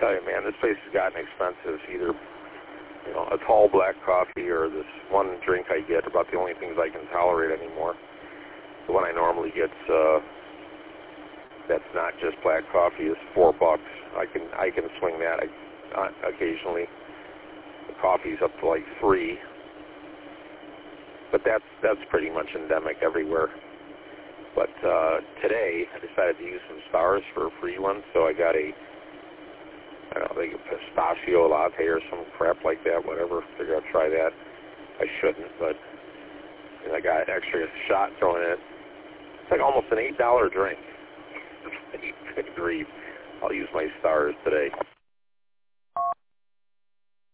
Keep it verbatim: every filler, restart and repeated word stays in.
tell you, man, this place has gotten expensive. Either, you know, a tall black coffee or this one drink I get, about the only things I can tolerate anymore. The one I normally get, uh, that's not just black coffee, is four bucks. I can I can swing that uh, occasionally. The coffee's up to like three, but that's that's pretty much endemic everywhere. But uh, today I decided to use some stars for a free one, so I got a I don't know, like a pistachio latte or some crap like that. Whatever. Figure I'll try that. I shouldn't, but and I got an extra shot thrown in it. It's like almost an eight dollar drink. Good grief. I'll use my stars today.